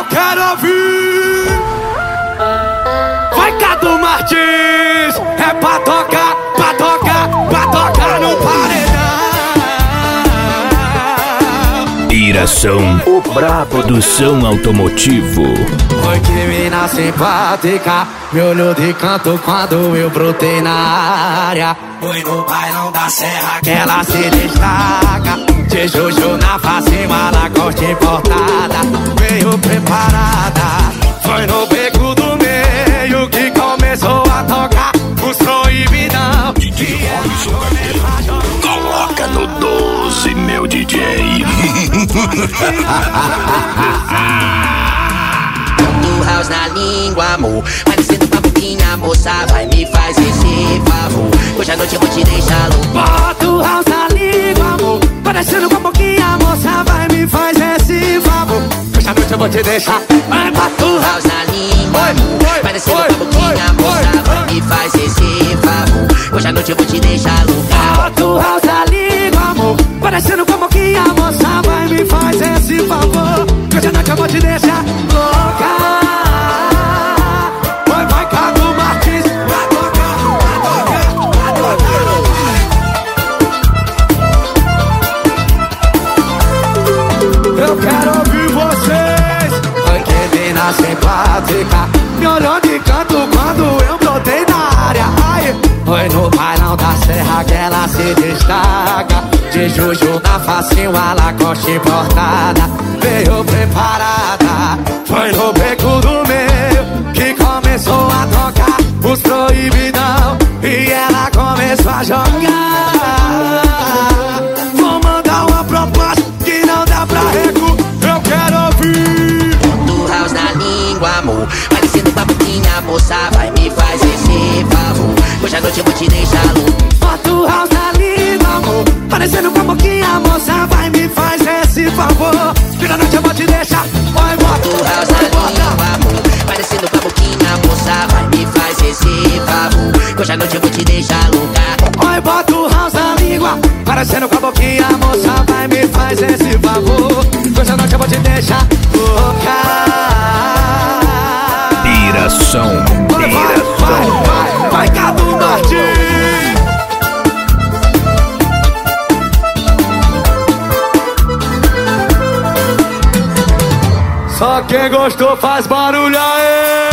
quero ouvir. Vai, Cadu Martins, é pra tocar, pra tocar, pra tocar no paredão. Iração, o brabo do som automotivo. Oi, que mina simpática, me olhou de canto quando eu brotei na área. Foi no bailão da serra que ela se destaca. De Juju na face, mala corte importada. Veio preparada, foi no beco do meio que começou a tocar os proibidão. Que ela começou a jogar. Coloca no 12, meu DJ. Do house na língua, amor. Parecendo uma boquinha, moça, vai me faz esse favor. Hoje à noite eu vou te deixar louco. Bota o house na língua, amor. Parecendo uma boquinha, moça, vai me faz esse favor. Hoje à noite eu vou te deixar. Vai, bota o House na língua, amor. Parecendo uma boquinha, moça, vai me faz esse favor. Hoje à noite eu vou te deixar louca. bota o house na língua, amor. Parecendo uma boquinha, moça, vai me faz esse favor. Hoje à noite eu vou te deixar louca. Vai, Cadu Martins, vai tocar, vai tocar, vai tocar. Eu quero ouvir vocês. Foi que mina simpática, me olhou de canto quando eu brotei na área. Ai, foi no bailão da serra que ela se destaca. De Juju na face, uma Lacoste importada. Veio preparada, foi no beco do meio que começou a tocar os proibidão. E ela começou a jogar. Vou mandar uma proposta que não dá pra recu. Eu quero ouvir. Do house na língua, amor. Parecendo uma boquinha, moça, vai me faz esse favor. Hoje à noite eu vou te deixar louco. Bota o house na língua, amor. Parecendo com a boquinha, moça, vai me faz esse favor. Hoje à noite eu vou te deixar. Vai, bota Do house na língua, amor. Parecendo com a boquinha, moça, vai me faz esse favor. Hoje à noite eu vou te deixar louca. Oi, bota o house na língua. Parecendo com a boquinha, moça, vai me faz esse favor. Hoje à noite eu vou te deixar louca. Iração, iração. Vai, Cadu Martins. Só quem gostou faz barulho aí.